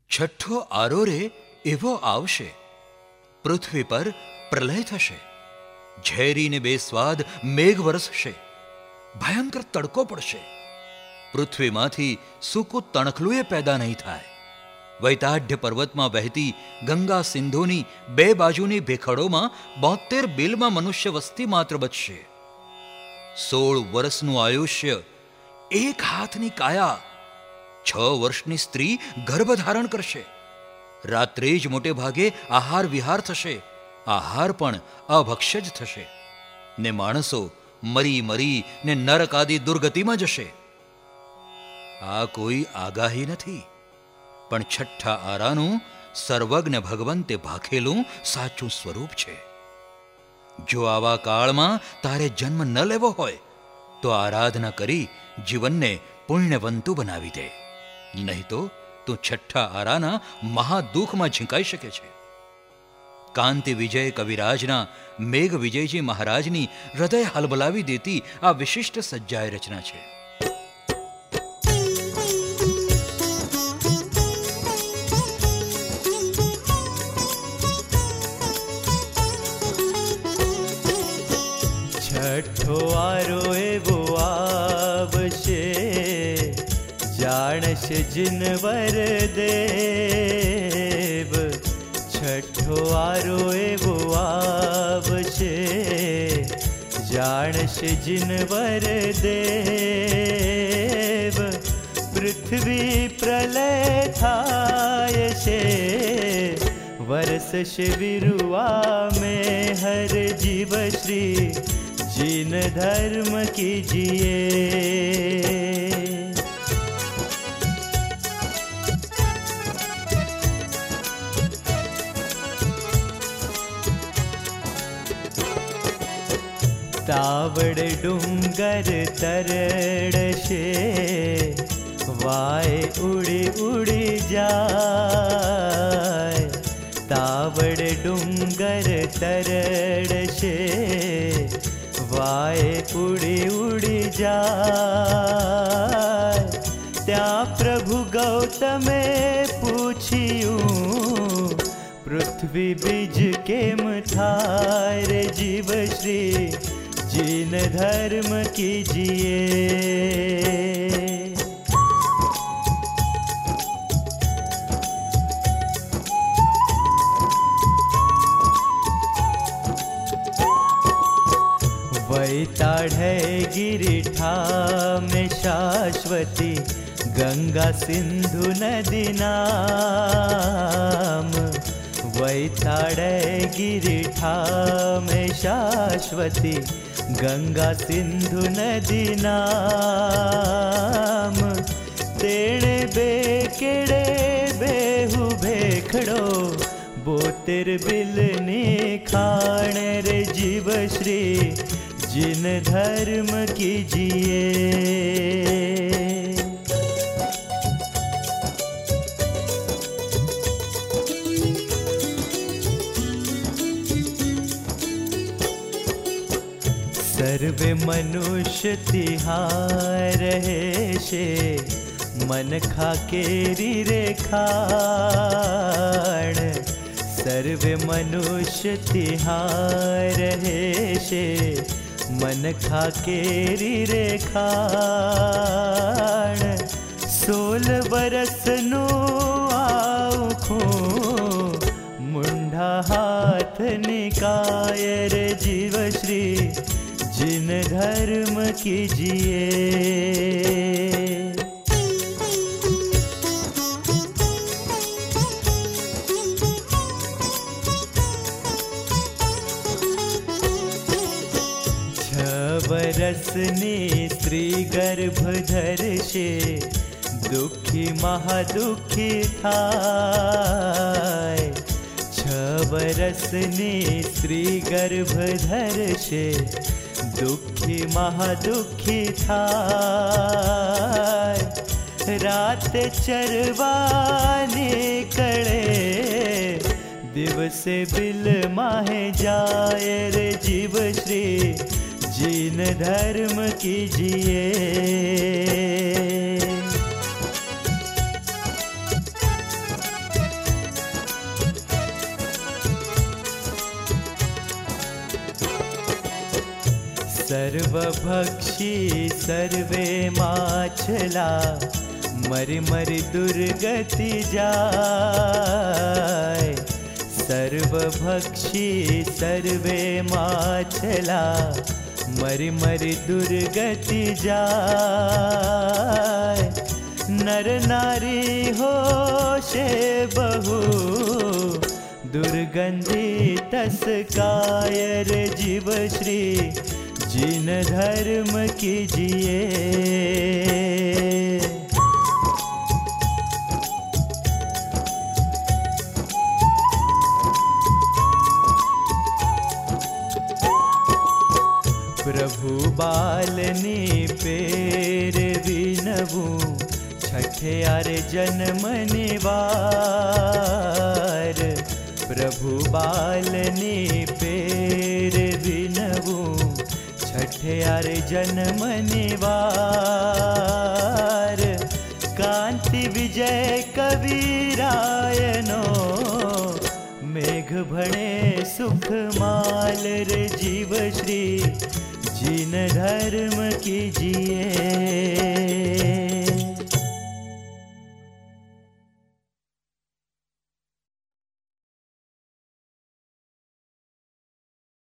છઠ્ઠો આરો રે એવો આવશે, પૃથ્વી પર પ્રલય થશે, ઝેરીને બેસ્વાદ મેઘ વરસશે, ભયંકર તડકો પડશે, પૃથ્વીમાંથી સૂકું તણખલું પેદા નહીં થાય. વૈતાઢ્ય પર્વતમાં વહેતી ગંગા સિંધુની બે બાજુની ભેખડોમાં 72 બિલમાં મનુષ્ય વસ્તી માત્ર બચશે. 16 વર્ષનું આયુષ્ય, 1 હાથની કાયા, 6 વર્ષની સ્ત્રી ગર્ભ ધારણ કરશે. રાત્રે જ મોટે ભાગે આહાર વિહાર થશે, આહાર પણ અભક્ષ્ય જ થશે, ને માણસો મરી મરી ને નરક આદિ દુર્ગતિમાં જશે. આ કોઈ આગાહી નથી, પણ છઠ્ઠા આરાનું સર્વજ્ઞ ભગવંતે ભાખેલું સાચું સ્વરૂપ છે. જો આવા કાળમાં તારે જન્મ ન લેવો હોય તો આરાધના કરી જીવનને પુણ્યવંતુ બનાવી દે, નહીં તો તું છઠ્ઠા આરાના મહાદુઃખમાં ઝીંકાઈ શકે છે. કાંતિ વિજય કવિરાજના મેઘ વિજયજી મહારાજની હૃદય હલબલાવી દેતી આ વિશિષ્ટ સજ્જાય રચના છે. છઠ્ઠો આરો એવો આવશે, જાણશે જીનવર દેવ. છઠ્ઠો આરો એવો આવશે, જાણશે જીનવર દેવ. પૃથ્વી પ્રલય થાય છે, વરસશે વિરુઆ में हर जीव श्री जीन धर्म कीजिए. तावड़ डूंगर तरड़शे, वाय उड़ी उड़ी जाए. तावड़ डूंगर तरड़शे, वाय उड़ी उड़ी जाए. त्या प्रभु गौतमे पूछियूं, पृथ्वी बीज केम थाय रे जीव श्री जीन धर्म कीजिए. वैताढ़े गिरिठा में शाश्वती, गंगा सिंधु नदी नाम. वैताढ़े गिरिठा में शाश्वती, गंगा सिंधु नदी नाम. तेणे बेकेड़े बेहु भेखड़ो, 72 बिलनी खाणे रे जीव श्री जिन धर्म कीजिए. सर्वे मनुष्य तिहार रहे शे, मन खा केरी रे खाण. सर्वे मनुष्य तिहार रहे शे, मन खा केरी रे खाण. 16 बरसनो आँखों, मुंडा हाथ निकाय रे जीव श्री जिन धर्म कीजिए. बरसनी स्त्री गर्भ धरशे, दुखी महादुखी थाय. 6 बरसनी स्त्री गर्भ धरशे, दुखी महादुखी थाय. रात चरवाने कड़े, दिवसे बिल माहे जाए रे जीव श्री जीन धर्म कीजिए. सर्वभक्षी सर्वे माछला, मरि मरि दुर्गति जाय। सर्वभक्षी सर्वे माछला, मरि मरि दुर्गति जाय। नर नारी होशे बहु, दुर्गंधि तस कायर। जीव श्री जिन धर्म कीजिए। प्रभु बालनी पेर विनबू, छठियार जन्म निवार। प्रभु बालनी पेर विनबू, छठियार जन्म निवार। कांति विजय कबीरायनो, मेघ भणे सुख माल। रे जीव श्री जिन धर्म कीजिए।